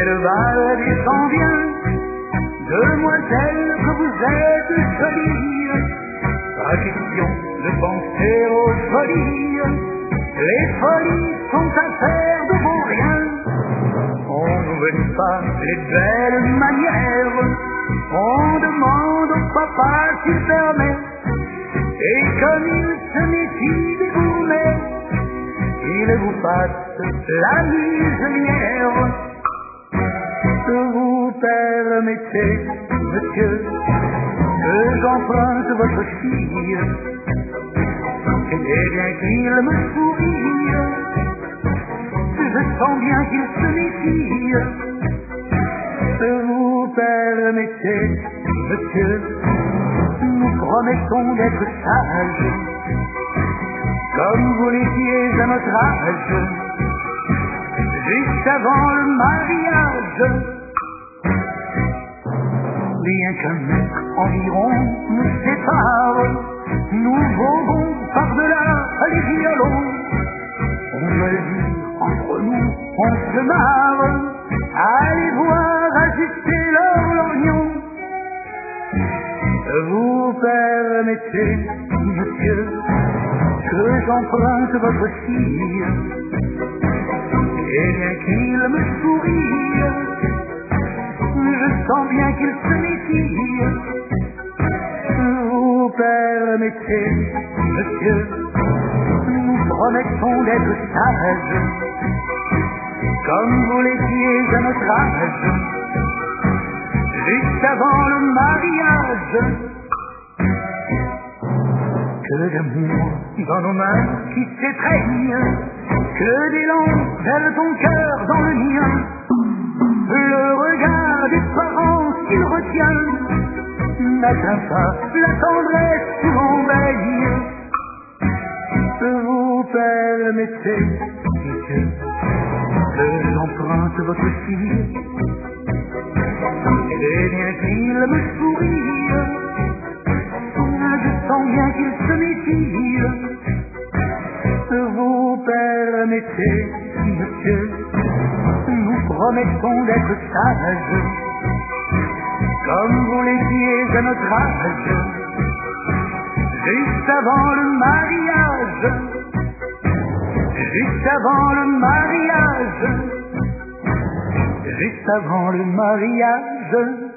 le bal descend bien. Demoiselle, que vous êtes jolie, pas question de penser aux folies. Les folies sont affaires de vos rien. On n'oublie pas les belles manières. On demande au papa s'il permet. Et comme il se méfie des gourmets, il vous passe la muselière. Vous permettez, monsieur, que j'emprunte votre fille, et bien qu'il me sourie, je sens bien qu'il se méfie. Vous permettez, monsieur, nous promettons d'être sages, comme vous l'étiez à notre âge, juste avant le mariage. Bien qu'un mètre environ nous sépare, nous voguons par-delà les violons. On me dit entre nous, on se marre, allez voir ajuster leur lorgnon. Vous permettez, monsieur, que j'emprunte votre fille, et bien qu'il me sourie, je sens bien qu'il se méfie. Vous permettez, monsieur, nous promettons d'être sages, comme vous l'étiez à notre âge, juste avant le mariage. Que d'amour dans nos mains qui s'étreignent, que d'élan vers ton cœur dans le mien. Le regard des parents qu'il retient n'atteint pas la tendresse souvent baigne. Vous permettez, monsieur, que j'emprunte votre fille, et bien qu'il me sourie, je sens bien qu'il se méfie. Vous permettez, monsieur, nous promettons d'être sages, comme vous l'étiez à notre âge, juste avant le mariage, juste avant le mariage, juste avant le mariage.